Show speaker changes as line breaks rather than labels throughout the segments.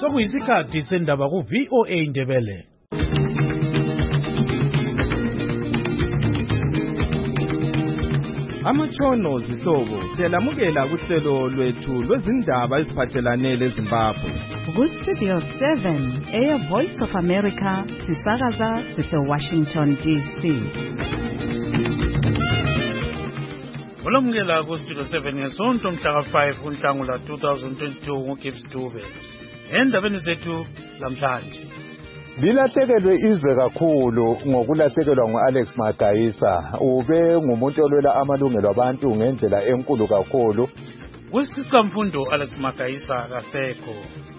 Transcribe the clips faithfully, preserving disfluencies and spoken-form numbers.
Sokuyisikhathi sendaba ku V O A Ndebele.
Amatshono zihlobo siyalamukela kuhlelo lwethu lwezindaba eziphathelane leZimbabwe.
Ku Studio seven, Air Voice of America, sisakaza sise Washington D C.
Olamukela ku Studio seven ngesonto mhla five kuNhlangula two thousand twenty-two ngoGibbs Dube. Endabeni zethu lamhlanje.
Bilahlekelwe izwe kakhulu ngokulahlekelwa nguAlex Magayisa. Ube ngumuntu olwela amalungelo abantu ngendlela enkulu kakhulu.
Wesiqamfundo Alex Magayisa kasekho.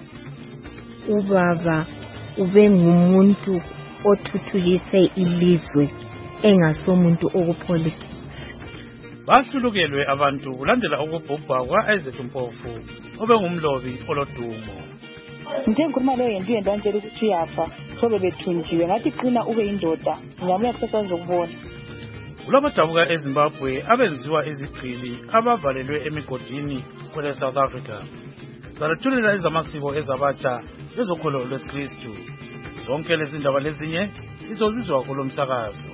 Ubaba ube ngumuntu othuthukise ilizwe engasomuntu okupholisa.
Bahlulukelwe abantu kulandela ukubhubha kwa-Isaac Mpofu obengumlobi olodumo.
Ngithe ngikhuluma leyo yento yento antshela ukuthi uyafa sobe bethunjiwe ngathi qina ube indoda ngiyabuya kusesenza ukubona.
Kulabadabuka eZimbabwe abenziwa izigqili abavalelwe emigodini kwele South Africa. Salethulela ezamasiko ezabatsha lezokholo lwesikristu. Zonke lezi ndaba lezinye izozizwa kulo msakazo.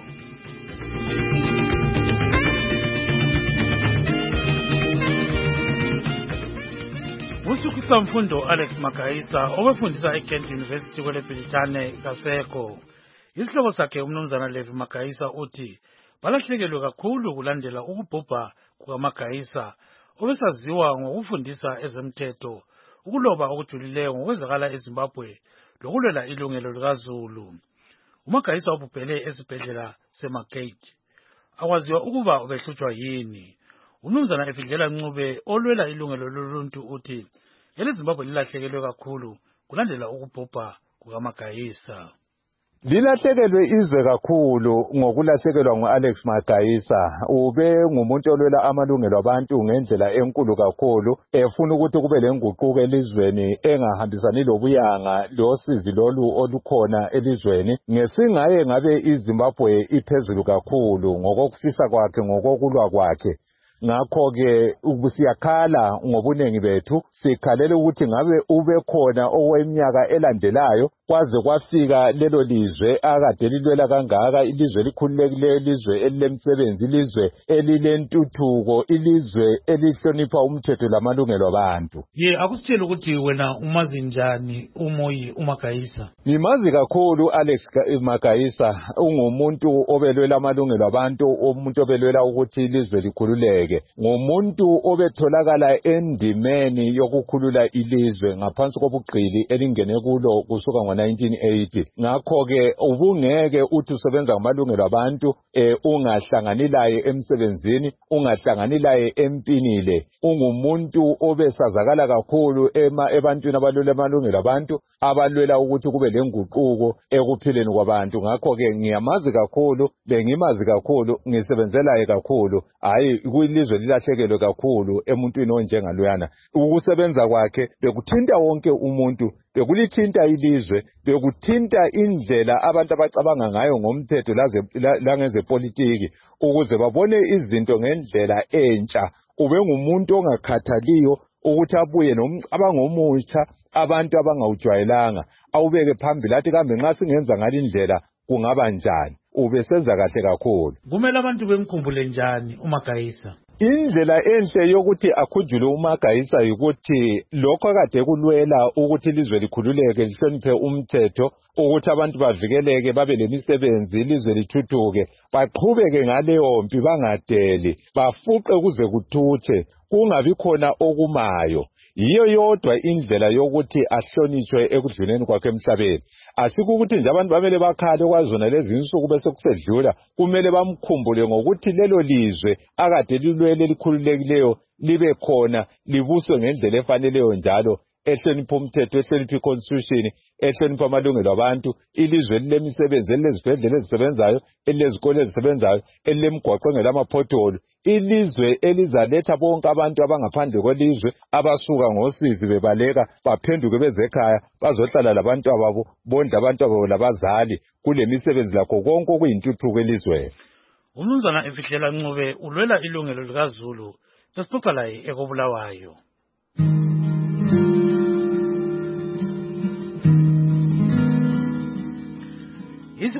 Usukusamfundo Alex Magayisa obefundisa eKent University kwele Britane kasekho. Isihloko sakhe umnumzana Levi Magayisa uthi balahlekelwe kakhulu kulandela ukubhubha kukaMagayisa obesaziwa ngokufundisa ezemthetho, ukuloba okujulileyo ngokwezakala eZimbabwe lokulwela ilungelo likaZulu. uMagayisa ubhubhele esibhedlela seMargate. Akwaziwa ukuba ubehlutshwa yini. Umnumzana Efidlela Ncube olwela ilungelo loluntu uthi eleZimbabwe lilahlekelwe kakhulu kulandela ukubhubha kukaMagayisa.
Bilahlekelwe izwe kakhulu ngokulahlekelwa nguAlex Magayisa. Ube ngumuntu olwela amalungelo abantu ngendlela enkulu kakhulu, efuna ukuthi kube lenguquko elizweni engahambisani lobuyanga losizi lolu olukhona elizweni. Ngesingaye ngabe iZimbabwe iphezulu kakhulu ngokufisa kwakhe ngokokulwa kwakhe. Ngakho-ke siyakhala ngobunengi bethu, sikhalela ukuthi ngabe ube khona okweminyaka elandelayo kwaze kwafika lelo lizwe akade lilwela kangaka, ilizwe elikhululekileyo, ilizwe elilemsebenzi, ilizwe elilentuthuko, ilizwe elihlonipha umthetho lamalungelo abantu.
Ye akusitshela ukuthi wena umazi njani uMoyi uMagayisa?
Ngimazi kakhulu Alex Magayisa. Ungumuntu obelwela amalungelo abantu, umuntu obelwela ukuthi ilizwe likhululeke. Ngumuntu obetholakala endimeni yokukhulula ilizwe ngaphansi kobugqili elingene kulo kusuka ngo nineteen eighty. Ngakho-ke ubungeke uthi usebenza ngamalungelo abantu eh, ungahlangani laye emsebenzini, ungahlangani laye empinile. Ungumuntu obesazakala kakhulu ema ebantwini abalwela amalungelo abantu, abalwela ukuthi kube lenguquko ekuphileni kwabantu. Ngakho-ke ngiyamazi kakhulu, bengimazi kakhulu, ngisebenzelaye kakhulu. Hayi ilizwe lilahlekelwe kakhulu emuntwini onjengaluyana. Ukusebenza kwakhe bekuthinta wonke umuntu, bekulithinta ilizwe, bekuthinta indlela abantu abacabanga ngayo ngomthetho langezepolitiki ukuze babone izinto ngendlela entsha. Ube ngumuntu ongakhathaliyo ukuthi abuye nomcabango omutsha abantu abangawujwayelanga, awubeke phambili athi kambe nxa singenza ngalindlela kungaba njani. Ubesenza kahle kakhulu.
Kumele abantu bemkhumbule njani uMagayisa?
Indlela enhle yokuthi akhujule uMagayisa yikuthi lokho akade kulwela ukuthi ilizwe likhululeke, lihloniphe umthetho, ukuthi abantu bavikeleke, babe lemisebenzi, ilizwe lithuthuke, baqhubeke ngaleyo mpi, bangadeli, bafuqe kuze kuthuthe, kungabi khona okumayo. Yiyo yodwa indlela yokuthi ahlonitshwe ekudluleni kwakhe emhlabeni. Asikukuthi nje abantu bamele bakhale kwazona lezi insuku bese kusedlula, kumele bamkhumbule ngokuthi lelo lizwe akade lilwele likhululekileyo libe khona, libuswe ngendlela efaneleyo njalo, ehlonipha umthetho, ehlonipha iconstitution, ehlonipha amalungelo abantu, ilizwe elilemisebenzi, elilezibhedlela ezisebenzayo, elilezikole ezisebenzayo, elilemigwaqo engelamapotholo, ilizwe elizaletha bonke abantu abangaphandle kwelizwe abasuka ngosizi bebaleka baphenduke bezekhaya bazohlala labantu ababo, bondla abantu ababo labazali, kule misebenzi lakho konke okuyintuthuko elizweni.
Umnumzana Efidlela Ncube ulwela ilungelo likaZulu. Sesixoxa laye ekobulawayo.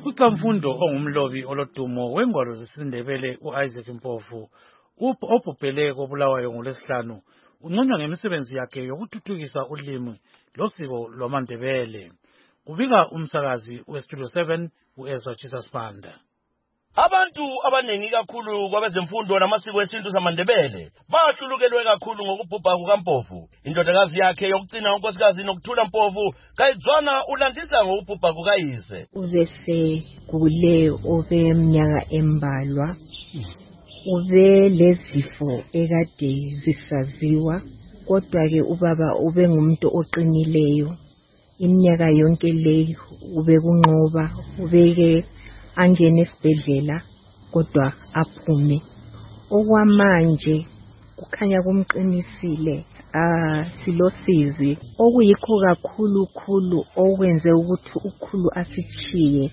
uCamfundo ongumlobi olodumo wengwalo zesiNdebele uIsaac Mpofu obhubhele koBulawayo ngolwesihlanu unconywa ngemisebenzi yakhe yokuthuthukisa ulimi losiko lwamaNdebele. Kubika umsakazi weStudio seven uEzra Jesus Banda.
Abantu abaningi kakhulu kwabezemfundo namasiko esintu samaNdebele bahlulukelwe kakhulu ngokubhubha kukaMpofu. Indodakazi yakhe yokugcina unkosikazi Nokuthula Mpofu kayizwana ulandisa ngokubhubha kukayise.
Ubese kule obemnyaka embalwa ube lezifo ekade zisaziwa, kodwa ke ubaba ube ngumuntu oqinileyo iminyaka yonke leyo, ube kunqoba, ubeke angene esibhedlela kodwa aphume. Okwamanje kukhanya kumqinisile ah silosizi okuyikho kakhulu khulu okwenze ukuthi ukhulu asichiye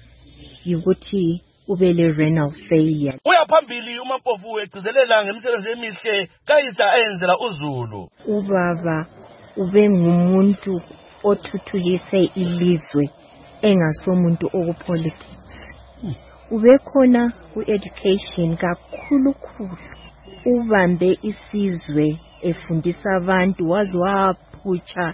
ukuthi ube le renal failure.
Uyaphambili uMampofu egcizelela ngemisebenzi emihle kayisa ayenzela uZulu.
Ubaba ube ngumuntu othuthukise ilizwe engasomuntu okupolitics. Ube khona ku-education kakhulu khulu. Ubambe isizwe efundisa abantu, wazi waphutsha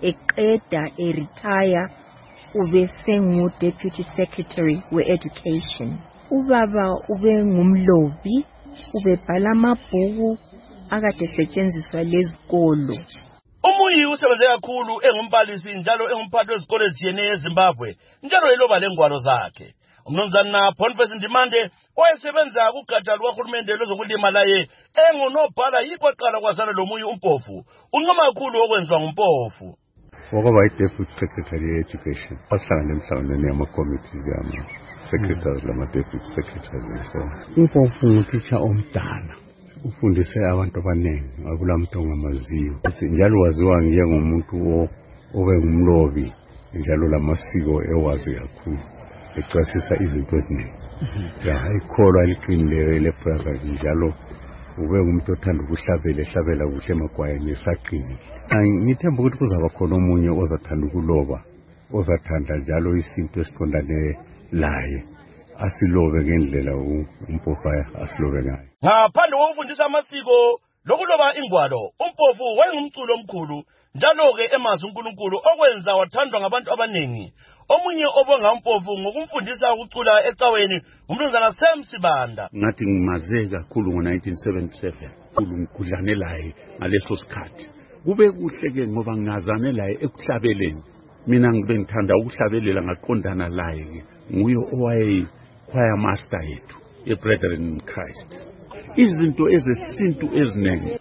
eqeda eretire ube sengu deputy secretary we-education. Ubaba ube ngumlobi, ubebhala amabhuku akade setshenziswa lezikolo.
Umuyi usebenze kakhulu engumbalisi njalo engumphathi wezikole ezijiyeneyo eZimbabwe njalo eloba lengwalo zakhe. Umnumzana Boniface Ndimande owayesebenza kugatsha lukahulumende lwezokulima laye engunobhala yikho qala kwazana lomuyi uMpofu uncoma kakhulu okwenziwa nguMpofu.
Wakwaba yi-deputy secretary ye-education asihlangane emhlanganweni yama-committees yama-secretaries lama-deputy secretaries. So uMpofu ngutitsha omdala, ufundise abantu abaningi akulamuntu ongamaziyo, njalo waziwa njengomuntu obe ngumlobi njalo lamasiko ewazi kakhulu ecasisa izinto eziningi. Ayikholwa eliqinileyo ele-private njalo ube ngumuntu othanda ukuhlabela ehlabela kuhle emagwayeni esaqinile. Ngithemba ukuthi kuzaba khona omunye ozathanda ukuloba, ozathanda njalo isinto esiqondane laye, asilobe ngendlela uMpofu asilobe ngayo.
Ngaphandle kokufundisa amasiko lokuloba ingwalo, uMpofu wayengumculo omkhulu njalo-ke emazi uNkulunkulu okwenza wathandwa ngabantu abaningi. Omunye obonga uMpofu ngokumfundisa ukucula ecaweni umnumzana Sam Sibanda.
Ngathi ngimaze kakhulu ngo-nineteen seventy-seven khulu ngikudlane laye ngaleso sikhathi. Kube kuhle ke ngoba ngazane laye ekuhlabeleni. Mina ngibe ngithanda ukuhlabelela ngaqondana laye ke. Nguye owaye choir master yethu eBrethren in Christ. Izinto ezesintu eziningi,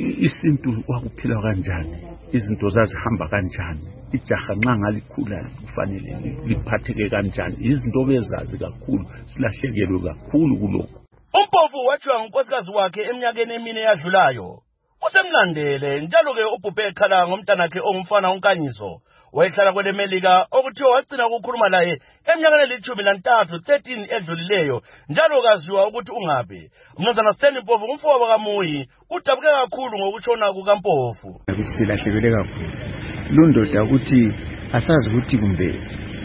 isintu wakuphila kanjani, izinto zazihamba kanjani, ijaha nxa ngalikhula kufanele liphatheke kanjani, izinto bezazi kakhulu, silahlekelwe kakhulu kulokho.
uMpofu wathiwa ngunkosikazi wakhe eminyakeni emine yadlulayo. Usemlandele njalo-ke ubhubhe ekhala ngomntanakhe ongumfana uNkanyiso wayehlala kweleMelika okuthiwa wagcina ukukhuluma laye eminyakeni elithumi lantathu thirteen edlulileyo njalo kaziwa ukuthi ungaphi. Umnumzana Stanley Mpofu umfowabo kaMuyi udabuke kakhulu ngokutshona kukaMpofu.
Silahlekelwe kakhulu lundoda ukuthi asazi ukuthi kumbe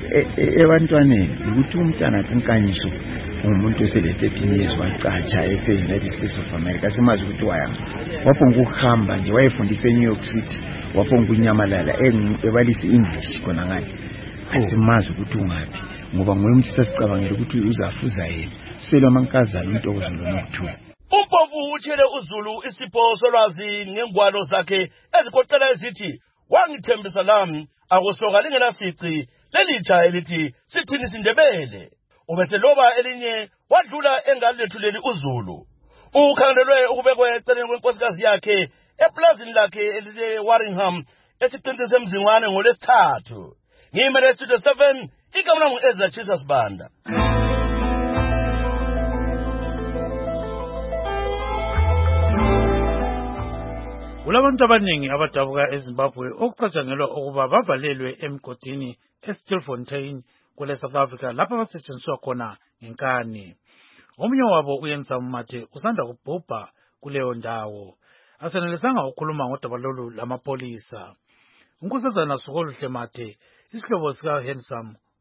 ebantwaneni ukuthi umntana uNkanyiso umuntu osele thirteen years wacatsha ese-United States of America, simazi ukuthi wayanga waphonga ukuhamba nje wayefundisa eNew York City, waphonga unyamalala ebalisa English khona ngale. Asimazi ukuthi ungaphi ngoba nguye umuntu sasicabangela ukuthi uzafuza yena selwa amankazana uNtokozo noNokuthula.
uMpofu utshele uZulu isipho solwazi ngengwalo zakhe ezigoqela ezithi wangithembisa lami akusoka lingenasici lelitsha elithi sithini siNdebele. Ubeseloba elinye wadlula engalethuleli uZulu. Ukhangelelwe ukubekwa eceleni kwenkosikazi yakhe eplazini lakhe elise-Warringham esiqintini semzingwane ngolesithathu. Ngiyimele Studio seven, igama lami ngu-Ezra Jesus Banda.
Kulabantu abaningi abadabuka eZimbabwe okucatshangelwa ukuba bavalelwe emgodini eStilfontein kule South Africa lapha basetshenziswa khona ngenkani. Omunye wabo uyenzamu Mathe usanda kubhubha kuleyo ndawo. Asenelisanga ukukhuluma ngodaba lolu lamapolisa. Unkosazana Sukoluhle Mathe, isihlobo sika Handsome,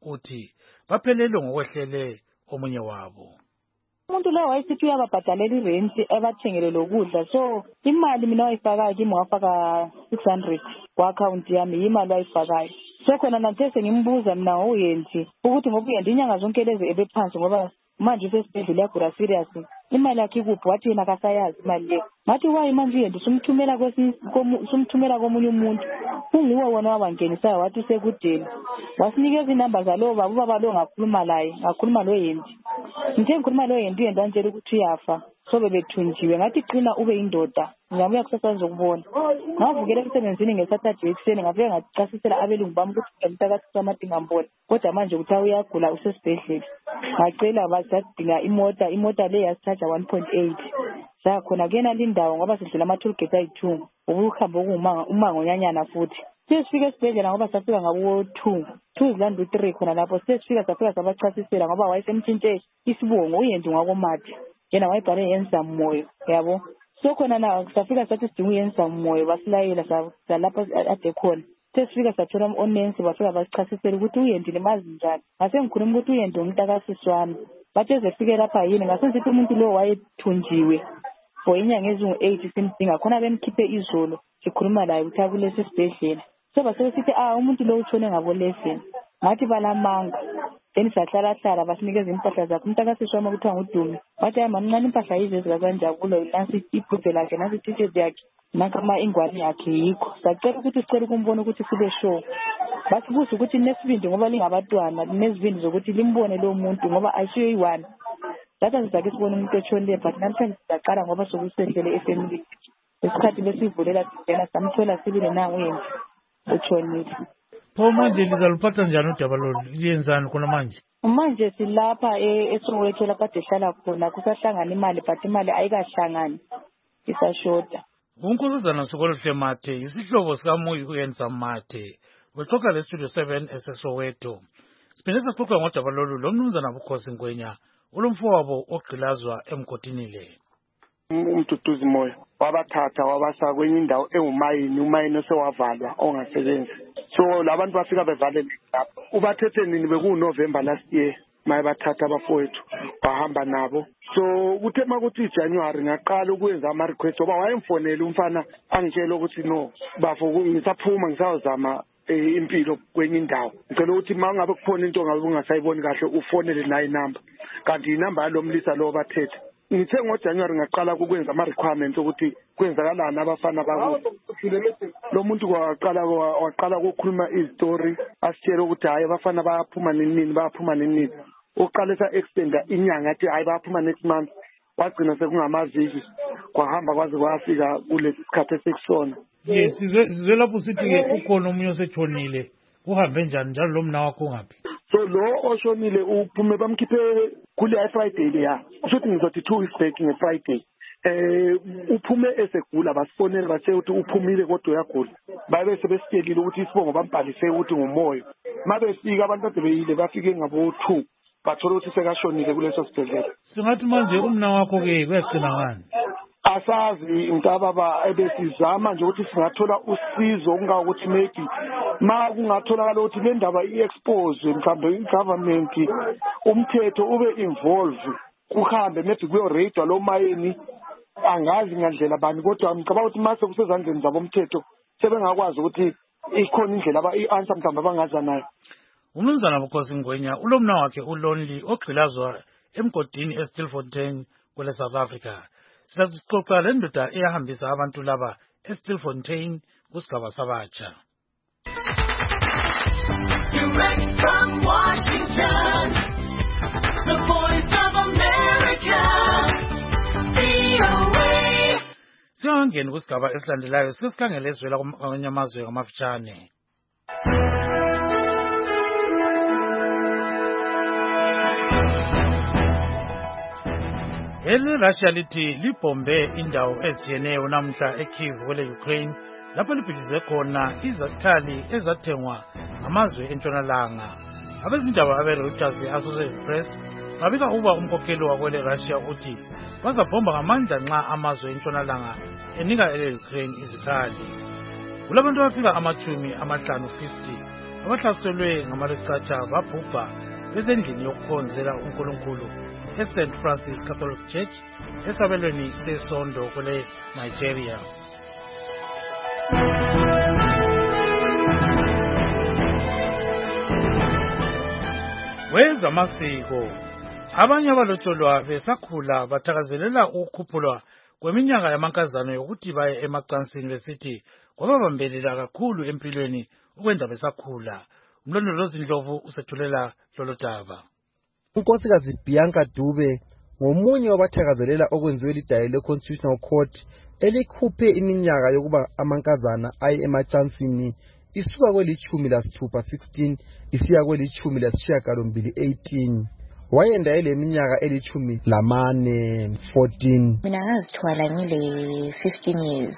uthi baphelelwe ngokwehlele omunye wabo.
Umuntu lo wayesithi uyababhadalela irent ebathengele lokudla, so imali mina wayifakayo kimi wafaka six hundred ku-akhawunti yami, imali wayifakayo. So khona nanthe sengimbuza mina ngoUyendi ukuthi ngoba uyendi inyanga zonke lezi ebephansi ngoba manje usesibhedlela yagula serious, imali yakhe ikuphi? Wathi yena akasayazi imali leyo. Ngathi wayi manje uyendi sumthumela sumthumela komunye umuntu, kunguwe wona wabangenisayo, wathi usekudeni. Wasinikeza inamba zalowo baba, ubaba lo ngakhuluma laye, ngakhuluma lo Yendi. Ngithe ngikhuluma lo Yendi, uyendi wantshela ukuthi uyafa, so bebethunjiwe. Ngathi qina ube indoda, ngiyabuya kusasa ngizokubona. Ngavukela emsebenzini ngeSaturday ekuseni, ngafike ngachasisela abelungu bami ukuthi umntakasi kaMadingamboni, kodwa manje uthi uyagula usesibhedlela. Ngacela bazadinga imota, imota le yasithatha one point eight. Sakhona kuyena lindawo ngoba sidlula ama-toll gate ayi-two, ubuhambo okungumanga umango nyanyana futhi. Sesifika esibhedlela ngoba safika ngabo two, two zilanda u-three khona lapho. Sesifika safika sabachasisela ngoba wayesemtshintshe isibongo uyendi ngwakoMathi, yena wayebhale yenzamu moyo, yabo. So khona na safika sathi sidinga uyenzamu moyo, basilayela salapha ade khona. Sesifika sathola onensi bafika basichasisela ukuthi uyendi limazi njani. Ngase ngikhuluma ukuthi uyendi umntakasisi wami. Bathe zefike lapha yini ngasenzithi umuntu lo wayethunjiwe for inyanga ezingu-eight simdinga khona bemkhiphe izolo sikhuluma laye ukuthi akulesi sibhedlela. So basebesithi ah umuntu lo utshone ngabo eleven. Ngathi balamanga, then sahlala-hlala basinikeza impahla zakhe. Umntakasisi wami kuthiwa nguDumi wathi hayi mamncane impahla yizo ezikakanjabulo, nansi ibhubhe lakhe, nansi i-t-shirt yakhe, nakama ingwane yakhe yikho. Sacela ukuthi sicela ukumbona ukuthi sibe sure. Basibuza ukuthi nesibindi ngoba lingabatwana, nesibindi zokuthi limbone lo muntu ngoba ayishiyo iyi-one. Datha sizake sibone umuntu etshonile, but namhlanje sizaqala ngoba sokusehlele efamily. Isikhathi besivulela singena samthola sibile nangu Yendi etshonile.
Pho manje lizaluphatha njani udaba lolu? Liyenzani khona manje?
Manje silapha eSoweto lapha ehlala khona, kusahlangana imali but imali ayikahlangani, isashoda.
uNkosazana Sokolohle Mathe isihlobo sikaMuyi uyenzamu Mathe wexoxa lestudio seven eseSoweto. Siphinde saxoxa ngodaba lolu lomnumzana Bukhosi Ngwenya olumfowabo ogqilazwa emgodini le.
Umduduzi moyo wabathatha wabasa kwenye indawo ewumayini, umayini osewavalwa ongasebenzi. So labantu bafika bevalele lapho. Ubathethe nini bekuNovember last year maye bathatha abafowethu bahamba nabo. So kuthe makuthi iJanuary ngaqala ukwenza ama request ngoba wayemfonela umfana angitshela ukuthi no bafo ngisaphuma ngisazama impilo kwenye indawo. Ngicela ukuthi mangabe kuphona into ngabe ungasayiboni kahle ufonele nayi number. Kanti inamba yalomlisa lo bathethe. Ngithe ngoJanuary ngaqala ukwenza ama requirements ukuthi kwenzakalana abafana babo. Lo muntu kwaqala waqala ukukhuluma istory asitshela ukuthi hayi abafana bayaphuma nini bayaphuma nini. Uqalisa extenda inyanga athi hayi bayaphuma next month. Wagcina sekungamaviki kwahamba kwaze kwafika kulesi sikhathi sekusona.
Yes, sizwe lapho sithi ke ukhona umunye osetshonile. Uhambe njani njalo lo mna wakho ngaphi?
So lo oshonile uphume bamkhiphe kule Friday le ya. Usothi ngizothi two weeks back nge Friday. Eh uphume esegula basifonela bathe ukuthi uphumile kodwa uyagula. Babe sebesikelile ukuthi isibongo bambhalise ukuthi ngumoyo. Mabe sifika abantu ade beyile bafike ngabo two. Bathola ukuthi sekashonile kuleso sibhedlela.
Singathi manje umna wakho ke kuyagcina ngani?
Asazi intababa ebesizama nje ukuthi singathola usizo ungakuthi maybe ma kungatholakala ukuthi le ndaba i-expose mhlawumbe i-government umthetho ube involved kuhambe maybe kuyo radio lo mayeni angazi ngandlela bani kodwa ngicabanga ukuthi mase kusezandleni zabo umthetho sebengakwazi ukuthi ikhona indlela aba i-answer mhlawumbe abangaza nayo.
Umnumzana Bukhosi Ngwenya ulomna wakhe uLonely ogqilazwa emgodini eStilfontein kwele South Africa. Sisixoxa le ndoda eyahambisa abantu laba eStilfontein kusigaba sabatsha.
Direct from Washington, the voice of America, V O A.
Siyangena kusigaba esilandelayo sesikhangele ezwela kwamanye amazwe ngamafitshane. Ele Russia lithi libombe indawo ezitshiyeneyo namhla eKyiv kwele Ukraine lapho libhikize khona izakhali ezathengwa amazwe entshonalanga. Abezindaba abeReuters Associated Press babika uba umkhokheli wakwele Russia uthi bazabhomba ngamandla nxa amazwe entshonalanga enika ele Ukraine izikhali. Kulabantu abafika amachumi amahlanu fifty abahlaselwe ngamalecatsha babhubha besendlini yokukhonzela uNkulunkulu eSaint Francis Catholic Church esabelweni sesondo kule Nigeria. Wezamasiko, abanye abalotsholwa besakhula bathakazelela ukukhuphulwa kweminyaka yamankazana yokuthi baye emacansini besithi kwababambelela kakhulu empilweni ukwenza besakhula. Umlondolozi Ndlovu usethulela lolo daba.
uNkosikazi Bianca Dube ngomunye wabathakazelela okwenziwe lidayi le-Constitutional Court elikhuphe iminyaka yokuba amankazana aye emacansini isuka kwelithumi lasithupha sixteen isiya kwelithumi lasishiyagalombili eighteen. Wayenda ile minyaka elithumi lamane fourteen.
Mina ngazithwala ngile fifteen years.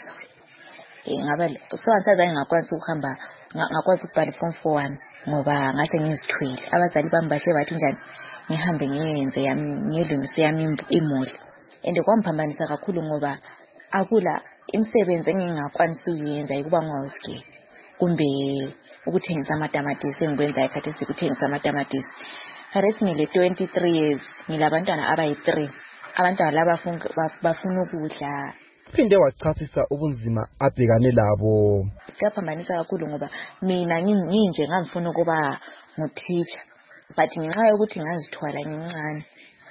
Ngabe so angaza ngakwazi ukuhamba ngakwazi ukubhala form four one ngoba ngathi ngizithwele. Abazali bami bahle bathi njani ngihambe ngiyenze yami ngilungise yami imoli. Ende kwamphambanisa kakhulu ngoba akula imisebenzi engingakwanisa ukuyenza ukuba ngawuske kumbe ukuthengisa amatamatisi engikwenza ikhathi sikuthengisa amatamatisi. Kharethi ngile twenty-three years ngilabantwana abayi three. Abantwana laba bafuna ukudla.
Phinde wachasisa ubunzima abhekane labo.
Kuyaphambanisa kakhulu ngoba mina nginje ngangifuna ukuba ngutitha but ngenxa yokuthi ngazithwala ngincane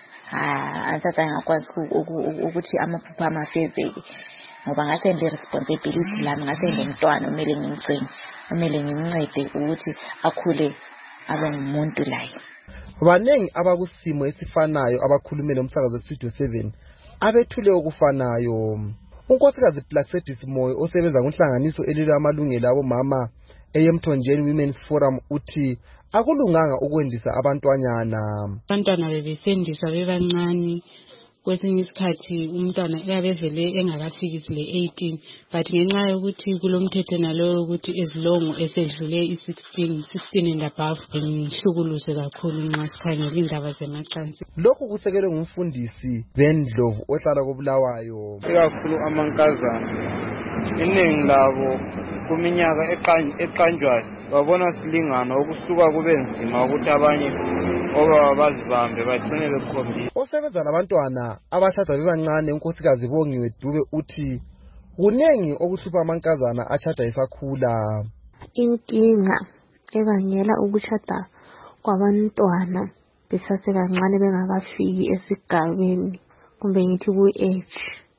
ah ansaza ngakwazi ukuthi amaphupha amafezeke ngoba ngase nje responsibility lami ngase nje umntwana umele ngimgcine umele ngimncede ukuthi akhule abe ngumuntu laye.
Banengi abakusimo esifanayo abakhulumela umsakazo Studio seven abethule okufanayo. uNkosikazi Plaxedis Moyo osebenza kunhlanganiso elilwa amalungelo abo mama eYemthonjeni Women's Forum uthi akulunganga ukwendisa abantwanyana.
Abantwana bebesendiswa bebancane kwesinye isikhathi umntwana uyabevele engakafikisi le eighteen but ngenxa yokuthi kulomthetho nalo ukuthi ezilongo esedlule i-sixteen sixteen and above ngihlukuluse kakhulu nxa sikhangela indaba zemacansi.
Lokhu kusekelwe ngumfundisi Bendlovu ohlala koBulawayo.
Ikakhulu amankazana iningi labo kuminyaka eqanjwayo babona silingana okusuka kube nzima ukuthi abanye oba bazibambe bagcine bekhombisa.
Osebenza labantwana abashada bebancane uNkosikazi Bongiwe Dube uthi kunengi okuhlupha amankazana ashada esakhula.
Inkinga ebangela ukushada kwabantwana besasekancane bengakafiki esigabeni kumbe ngithi ku-age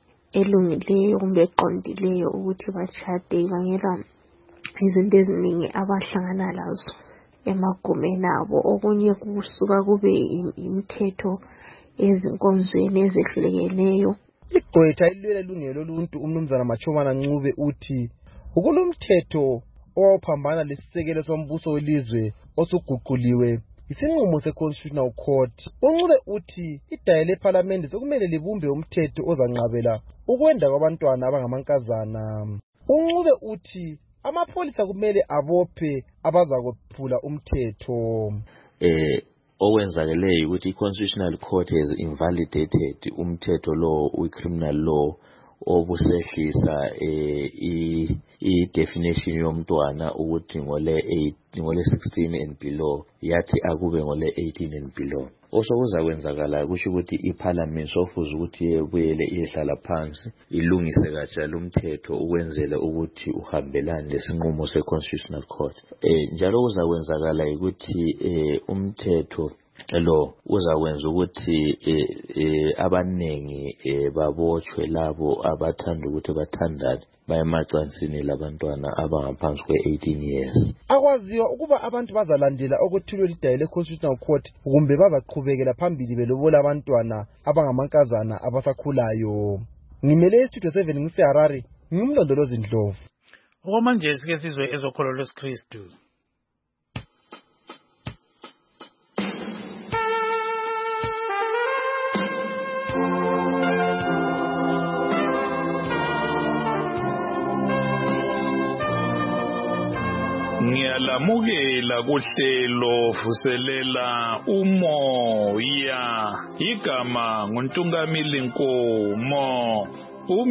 elungileyo kumbe eqondileyo ukuthi bashade ibangela izinto eziningi abahlangana lazo emagumeni abo. Okunye kusuka kube imithetho ezinkonzweni ezehlukeneyo.
Igqwetha ilwela ilungelo loluntu umnumzana Machobana Ncube uthi ukulomthetho owaphambana lesisekelo sombuso welizwe osuguquliwe isinqumo se-Constitutional Court. uNcube uthi idayi leParliament sokumele libumbe umthetho ozanqabela ukwenda kwabantwana abangamankazana. uNcube uthi amapholisa kumele abophe abazakuphula umthetho.
Eh okwenzakeleyo ukuthi i-Constitutional Court has invalidated umthetho law we-criminal law obusehlisa eh i-definition yomntwana ukuthi ngole eight ngole sixteen and below yathi akube ngole eighteen and below. Osokuza kwenzakala kusho ukuthi iParliament sofuza ukuthi yebuyele iyehlala phansi ilungise kahle lumthetho ukwenzela ukuthi uhambelane lesinqumo seConstitutional Court. Eh njalo kuzakwenzakala ukuthi eh umthetho lo uzakwenza ukuthi eh abanengi babotshwe labo abathanda ukuthi bathandane bayemacansini labantwana abangaphansi kwe eighteen years.
Akwaziwa ukuba abantu bazalandela okuthulwe lidayi le-Constitutional Court kumbe bazaqhubekela phambili belobola abantwana abangamankazana abasakhulayo. Ngimele iStudio seven ngiseHarare ngimlondolozi Ndlovu.
Okwamanje sike sizwe ezokholo lwesikristu.
Ngiyalamukela kuhlelo vuselela umoya igama nguNtungamili Nkomo.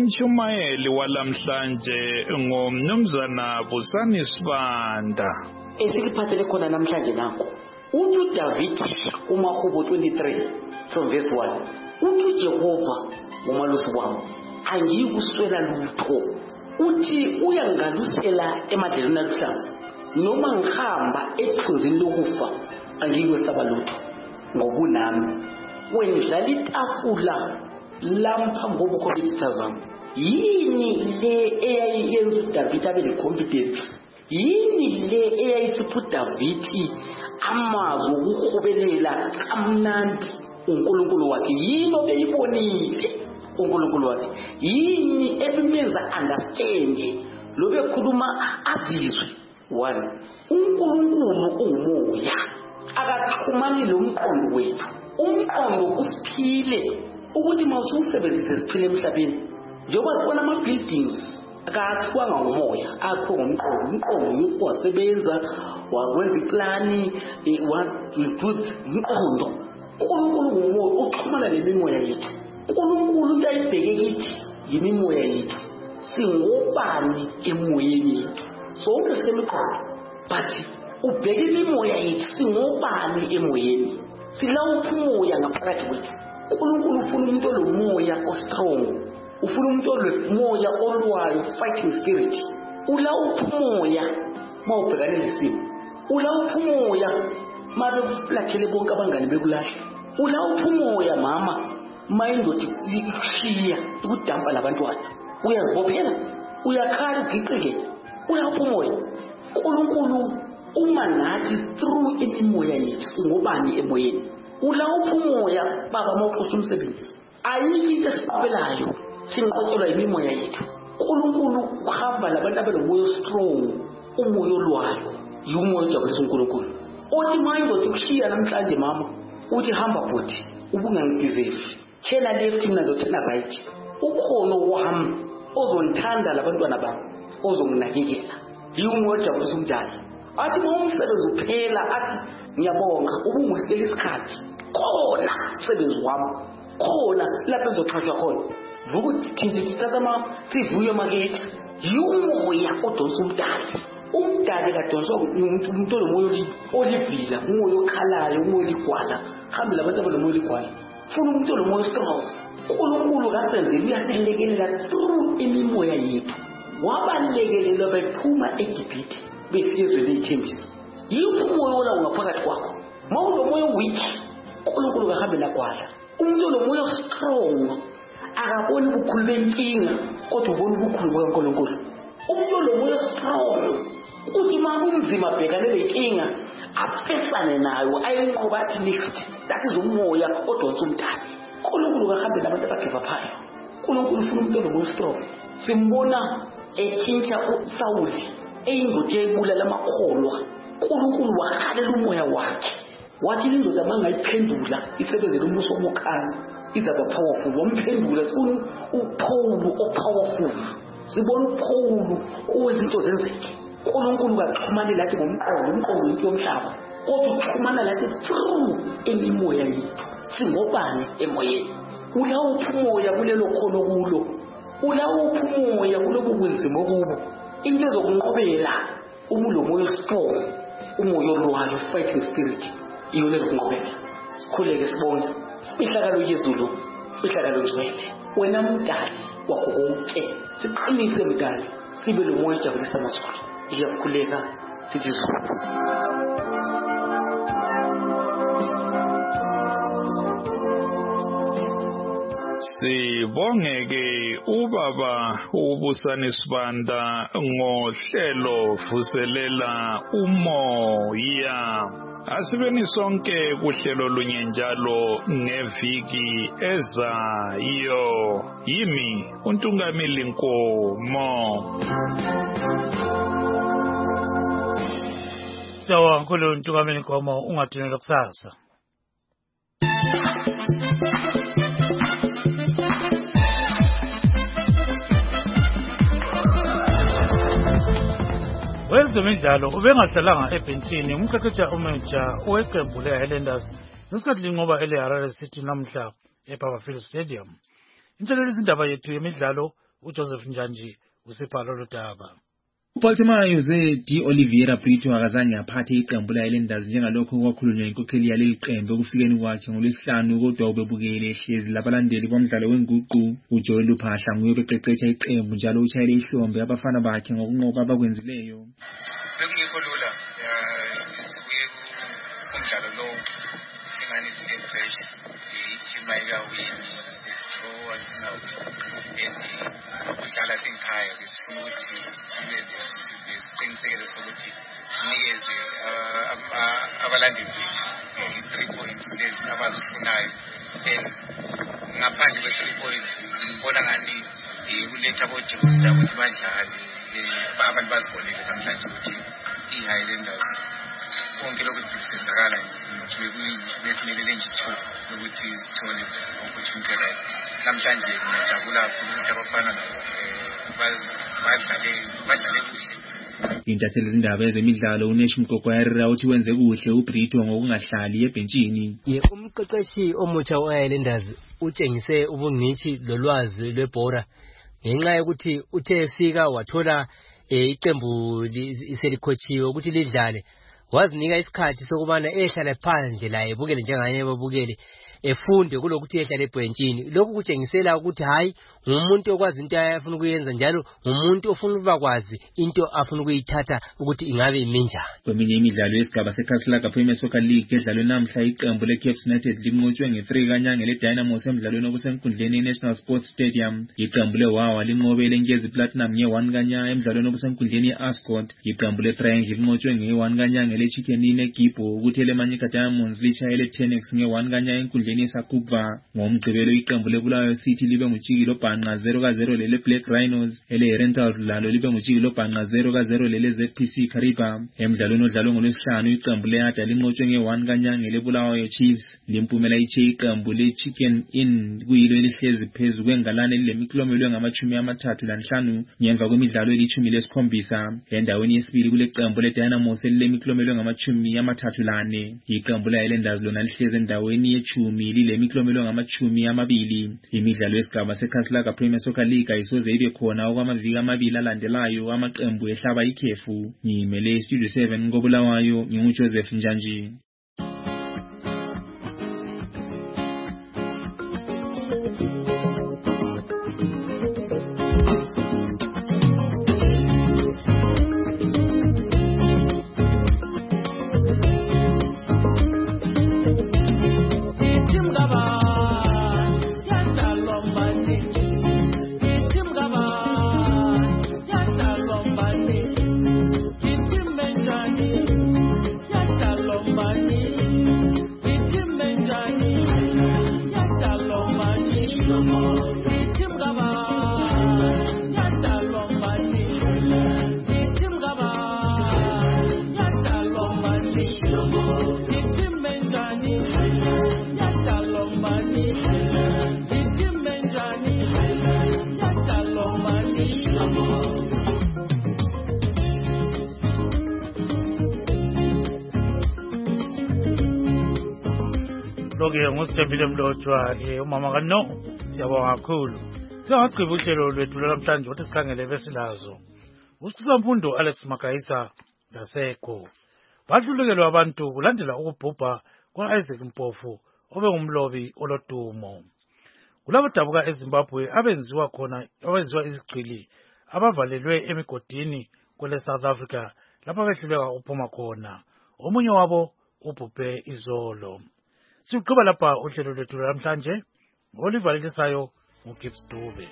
Umshumayeli walamhlanje ngomnumzana Busani Sibanda.
esikiphathele khona namhlanje nakho uthi uDavid kuMahubo twenty-three from verse one uthi uJehova ngomalusi wami angiyikuswela lutho uthi uyangalusela emadlelweni aluhlaza noma ngihamba ethunzini lokufa angiyikwesaba lutho ngobunami wendlala itafula lampa ngobukho besithazana yini le eyayenza uDavid abe neconfidence yini le eyayisipha uDavid amazwi okuhobelela kamnandi uNkulunkulu wakhe yini obeyibonile uNkulunkulu wakhe yini ebimenza understand lobe khuluma azizwe one uNkulunkulu ungumoya akaxhumani lomqondo wethu umqondo usiphile ukuthi mawusebenzise siphile emhlabeni njengoba sibona ama buildings akathiwanga ngomoya akho ngomqondo umqondo wasebenza wakwenza iplani umqondo uNkulunkulu ngumoya uxhumana nemimoya yethu uNkulunkulu uyayibheke kithi yimimoya yethu singobani emoyeni yethu sonke semiqondo but ubheke imimoya yethu singobani emoyeni silawuphi umoya ngaphakathi kwethu uNkulunkulu ufuna umuntu olomoya ostrong ufuna umuntu olomoya olwayo fighting spirit ulawuphi umoya mawubhekane nesimo ulawuphi umoya mabe kuflathele bonke abangani bekulahla ulawuphi umoya mama mayindothi ikushiya ikudampa labantwana uyazibophela uyakhala ugiqike ulawuphi umoya uNkulunkulu uma nathi through imimoya yethu singobani emoyeni ulawuphi umoya baba mawuqosa umsebenzi ayikho into esiqhubelayo sinqotshelwa imimoya yethu uNkulunkulu uhamba labantu abalomoya strong umoya olwayo yumoya ojabulisa uNkulunkulu othi mayindothi kushiya namhlanje mama uthi hamba bhuti ubungangideserve thena left mina ndothena right ukhono wami ozonithanda labantwana bami ozonginakekela yumoya ojabulisa umdali athi umsebenzi uphela athi ngiyabonga ubungusitela isikhathi khona umsebenzi wami khona lapho ezoqhashwa khona vukuthi ngithatha sivuye makethi yumoya odonsa umdali umdali kadonswa umuntu olomoya olivila umoya okhalayo umoya ligwala hambe labantu abalomoya ligwala funa umuntu olomoya strong uNkulunkulu kasenzile uyasilekelela through imimoya yethu wabalekelela bephuma eGibhithe besizwe lethembiso yiphi umoya ola ngaphakathi kwakho mawulomoya weak uNkulunkulu kahambe nakwala umuntu olomoya strong akaboni ubukhulu benkinga kodwa ubona ubukhulu bukaNkulunkulu umuntu olomoya strong uthi makunzima bhekane lenkinga afesane nayo ayinqoba athi next that is umoya odonsa umdali uNkulunkulu kahambe nabantu abagive aphayo uNkulunkulu ufuna umuntu olomoya strong simbona etshintsha uSawuli eyindoda eyibulala amakholwa uNkulunkulu wakhalela umoya wakhe wathi indoda mangayiphendula isebenzele umbuso omukhanya izaba powerful wamphendula sibona uPaul opowerful sibona uPaul owenza into zenzeke uNkulunkulu kaxhumane lathi ngomqondo umqondo into yomhlaba kodwa uxhumana lathi through imimoya yethu singobani emoyeni ulawuphi umoya kulelo khono kulo ulawuphi umoya kulobu bunzima obubo into zokunqobela umulomoya strong umoya olwayo fighting spirit iyo lezokunqobela sikhuleke sibonge ihlakalo yezulu ihlakalo ngcwele wena mdali wakho konke siqinise mdali sibe lomoya ojabulisa amazulu iyakhuleka sithi zulu
Sibongeke ubaba ubusani Sibanda ngohlelo vuselela umoya asibeni sonke kuhlelo lunye njalo ngeviki ezayo yimi uNtungamili Nkomo
Sawa nkulu uNtungamili Nkomo ungadinela kusasa Wezemidlalo ubengahlalanga ebhentshini umqeqeshi omutsha oweqembu leHighlanders ngesikhathi linqoba eleHarare City namhla eBarberfield Stadium. Inhlelo izindaba yethu yemidlalo uJoseph Njanji usipha lolu daba.
uBaltimore uze D Oliveira Brito akazange aphathe iqembu le-Islanders njengalokho kwakhulunywa inkokheli yaleli qembu ekufikeni kwakhe ngoLwesihlanu, kodwa ubebukele ehlezi labalandeli bomdlalo wenguqu. uJoel Luphahla nguye obeqeqesha iqembu njalo utshayele ihlombe abafana bakhe ngokunqoba abakwenzileyo.
Bekungekho lula sibuye kumdlalo lo singani sine-pressure i-team ayikawini esithowa ukudlala sengikhaya besifuna ukuthi sibe nesiqiniseko sokuthi sinikeze abalandeli bethu i-three points lezi abazifunayo. Ngaphandle kwe-three points ngibona ngani kuletha aboJimstar ukuthi badlale abantu bazibonele namhlanje ukuthi i-Highlanders konke lokhu kusenzakala besimelele nje ithuba lokuthi sithole opportunity right. Namhlanje ngiyajabula kakhulu ukuthi abafana badlale badlale kuhle.
Intatheli izindaba ezemidlalo uNesh Mgogwayarira uthi wenze kuhle uBrito ngokungahlali ebhentshini.
Ye umqeqeshi omutsha we-Islanders utshengise ubungcitshi lolwazi lwebhora ngenxa yokuthi uthe fika wathola iqembu iselikhotshiwe ukuthi lidlale, wazinika isikhathi sokubana ehlala phandle la ebukele njenganye babukele efunde kulokuthi ehlale ebhentshini. Lokhu kutshengisela ukuthi hayi ngumuntu okwazi into afuna ukuyenza njalo ngumuntu ofuna ukuba kwazi into afuna ukuyithatha ukuthi ingabe imenjani.
Kweminye imidlalo yesigaba seKaslaga Premier Soccer League edlalwe namhla iqembu leCaps United linqotshwe nge-three kanyanga leDynamos emdlalweni obusenkundleni eNational Sports Stadium. Iqembu leWawa linqobe leNkezi Platinum nge-one kanyanga emdlalweni obusenkundleni e-Ascot. Iqembu leTriangle linqotshwe nge-one kanyanga leChicken Inn eGibbo, ukuthi leManyika Diamonds litshayele Tenex nge-one kanyanga enkundleni eSakubva. Ngomgqibelo iqembu leBulawayo City libe nguJikilo Bhanqa zero ka zero lele Black Rhinos, ele Rental lalo libe nguJikilo Bhanqa zero ka zero lele Z P C Kariba. Emdlalweni odlalwe ngoLwesihlanu iqembu leAda linqotshwe nge-one kanyanga leBulawayo Chiefs. Limpumela iche iqembu leChicken Inn kuyilo elihlezi phezu kwengalane lemiklomelo engamachumi amathathu lanhlanu ngemva kwemidlalo elithumi lesikhombisa. Endaweni yesibili kule qembu leDynamos elilemiklomelo engamachumi amathathu lane. Iqembu le-Islanders lona lihlezi endaweni yechumi lilemiklomelo ngamachumi amabili. Imidlalo yesigaba seKaslaga Premier Soccer League ayisoze ibe khona okwamaviki amabili alandelayo amaqembu ehlaba ikhefu. Ngimele Studio seven ngoBulawayo nginguJoseph Njanji.
Loke ngusithembile Mlotshwa umama kaNo, siyabonga kakhulu. Siyagqiba uhlelo lwethu namhlanje ukuthi sikhangele besilazo. Usikhuzamfundo Alex Makayisa lasekho. Badlulikelwa abantu kulandela ukubhubha kwa-Isaac Mpofu obengumlobi olodumo. Kulabo dabuka eZimbabwe abenziwa khona abenziwa izigqili abavalelwe emigodini kwele South Africa lapha behluleka ukuphuma khona. Omunye wabo ubhubhe izolo. Siqhubeka lapha uhlelo lwethu namhlanje ngolivalisayo uGibbs Dube.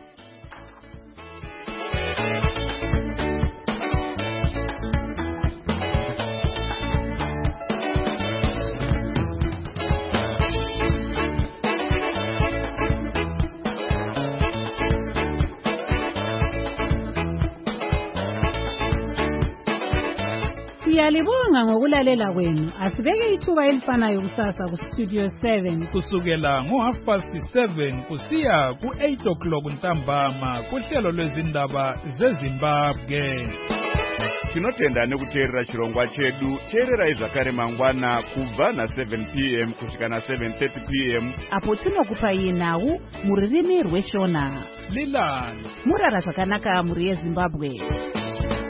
Siyalibonga ngokulalela kwenu. Asibeke ithuba elifanayo kusasa ku Studio seven
kusukela ngo half past seven kusiya ku eight o'clock ntambama kuhlelo lwezindaba zeZimbabwe.
Tinotenda nekuteerera chirongwa chedu. Teerera zvakare mangwana kubva na seven p m kusvika na seven thirty p m
apo tinokupai nhau muririmi rweshona.
Lilani
Murara zvakanaka muri yeZimbabwe.